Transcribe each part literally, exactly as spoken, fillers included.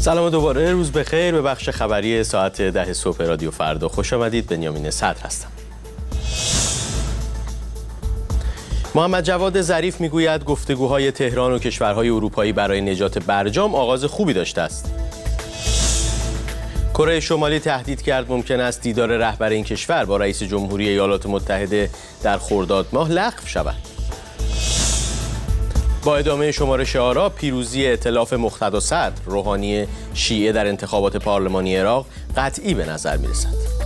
سلام دوباره، روز بخیر. به بخش خبری ساعت ده صبح رادیو فردا خوش آمدید. بنیامین صدر هستم. محمد جواد ظریف میگوید گفتگوهای تهران و کشورهای اروپایی برای نجات برجام آغاز خوبی داشته است. کره شمالی تهدید کرد ممکن است دیدار رهبر این کشور با رئیس جمهوری ایالات متحده در خرداد ماه لغو شود. با ادامه شمارش آرا، پیروزی ائتلاف مقتدا صدر روحانی شیعه در انتخابات پارلمانی عراق قطعی به نظر می‌رسد.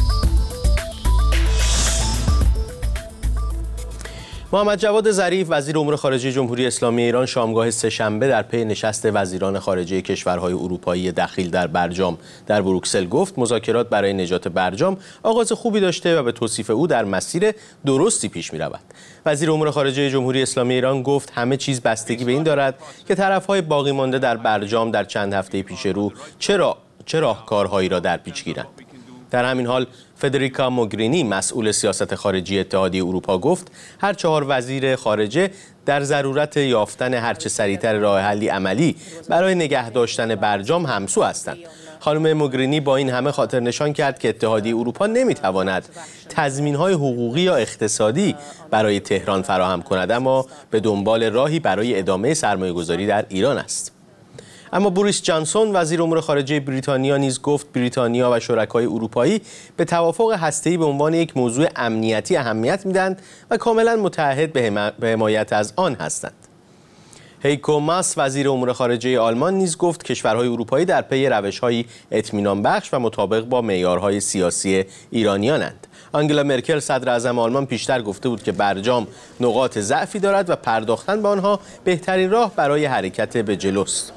محمد جواد ظریف وزیر امور خارجه جمهوری اسلامی ایران شامگاه سه‌شنبه در پی نشست وزیران خارجه کشورهای اروپایی دخیل در برجام در بروکسل گفت مذاکرات برای نجات برجام آغاز خوبی داشته و به توصیف او در مسیر درستی پیش می‌رود. وزیر امور خارجه جمهوری اسلامی ایران گفت همه چیز بستگی به این دارد که طرف‌های باقی مانده در برجام در چند هفته پیش رو چرا چه راهکارهایی را در پیش گیرند. در همین حال فدریکا موگرینی مسئول سیاست خارجی اتحادیه اروپا گفت هر چهار وزیر خارجه در ضرورت یافتن هرچه سریعتر راه حلی عملی برای نگه داشتن برجام همسو هستند. خانم موگرینی با این همه خاطر نشان کرد که اتحادیه اروپا نمیتواند تضمین‌های حقوقی یا اقتصادی برای تهران فراهم کند، اما به دنبال راهی برای ادامه سرمایه‌گذاری در ایران است. اما بوریس جانسون وزیر امور خارجه بریتانیا نیز گفت بریتانیا و شرکای اروپایی به توافق هسته‌ای به عنوان یک موضوع امنیتی اهمیت میدند و کاملا متعهد به حمایت از آن هستند. هیکو ماس وزیر امور خارجه آلمان نیز گفت کشورهای اروپایی در پی روش‌های اطمینان بخش و مطابق با معیارهای سیاسی ایرانیانند. آنگلا مرکل صدر اعظم آلمان پیشتر گفته بود که برجام نقاط ضعفی دارد و پرداختن به آنها بهترین راه برای حرکت به جلوست.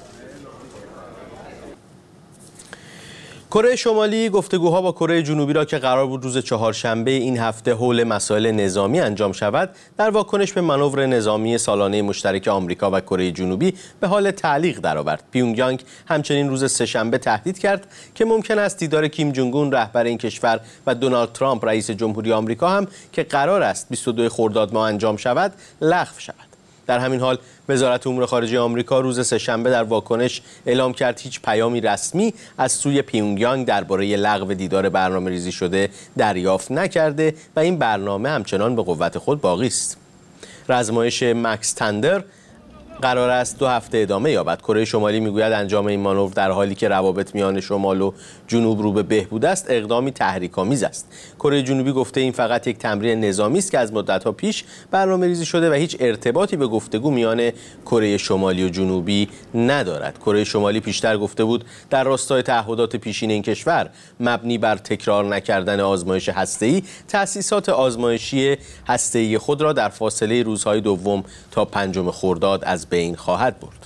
کره شمالی گفتگوها با کره جنوبی را که قرار بود روز چهارشنبه این هفته حول مسائل نظامی انجام شود، در واکنش به مانور نظامی سالانه مشترک آمریکا و کره جنوبی به حال تعلیق درآورد. پیونگیانگ همچنین روز سه‌شنبه تهدید کرد که ممکن است دیدار کیم جونگ اون رهبر این کشور و دونالد ترامپ رئیس جمهوری آمریکا هم که قرار است بیست و دوم خرداد ماه انجام شود لغو شود. در همین حال وزارت امور خارجه آمریکا روز سه‌شنبه در واکنش اعلام کرد هیچ پیامی رسمی از سوی پیونگیانگ درباره لغو دیدار برنامه‌ریزی شده دریافت نکرده و این برنامه همچنان به قوت خود باقی است. رزمایش مکس تندر قرار است دو هفته ادامه یابد. کره شمالی میگوید انجام این مانور در حالی که روابط میان شمال و جنوب رو به بهبود است اقدامی تحریک‌آمیز است. کره جنوبی گفته این فقط یک تمرین نظامی است که از مدت‌ها پیش برنامه‌ریزی شده و هیچ ارتباطی به گفتگو میان کره شمالی و جنوبی ندارد. کره شمالی پیشتر گفته بود در راستای تعهدات پیشین این کشور مبنی بر تکرار نکردن آزمایش هسته‌ای، تأسیسات آزمایشی هسته‌ای خود را در فاصله روزهای دوم تا پنجم خرداد از بین خواهد برد.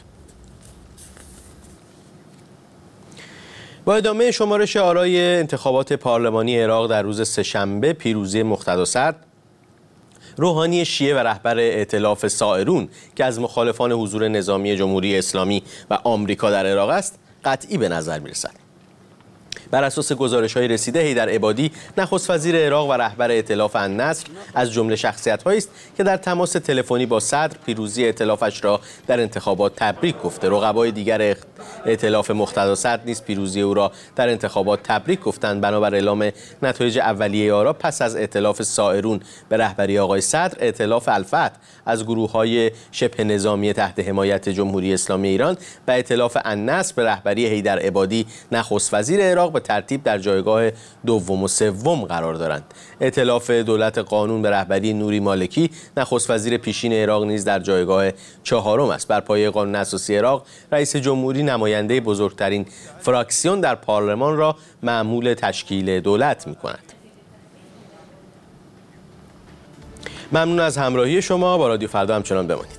با ادامه شمارش آرای انتخابات پارلمانی عراق در روز سه‌شنبه، پیروزی مقتدا صدر روحانی شیعه و رهبر ائتلاف ثائرون که از مخالفان حضور نظامی جمهوری اسلامی و آمریکا در عراق است قطعی به نظر می‌رسد. بر اساس گزارش‌های رسیده، حیدر عبادی نخست وزیر عراق و رهبر ائتلاف النصر از جمله شخصیت‌هایی است که در تماس تلفنی با صدر پیروزی ائتلافش را در انتخابات تبریک گفته. رقبای دیگر ائتلاف مقتدا صدر نیز پیروزی او را در انتخابات تبریک گفتند. بنابر اعلام نتایج اولیه آرا پس از ائتلاف ثائرون به رهبری آقای صدر، ائتلاف الفتح از گروه‌های شبه نظامی تحت حمایت جمهوری اسلامی ایران و ائتلاف النصر به رهبری حیدر عبادی نخست وزیر عراق به ترتیب در جایگاه دوم و سوم قرار دارند. ائتلاف دولت قانون به رهبری نوری مالکی نخست وزیر پیشین عراق نیز در جایگاه چهارم است. بر پایه قانون اساسی عراق، رئیس جمهوری نماینده بزرگترین فراکسیون در پارلمان را مأمول تشکیل دولت می‌کند. ممنون از همراهی شما. با رادیو فردا همچنان بمانید.